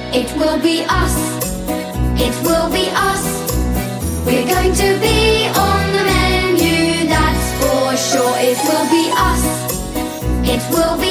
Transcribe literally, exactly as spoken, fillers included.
It will be us. It will be us. We're going to be on the menu, that's for sure. It will be us. It will be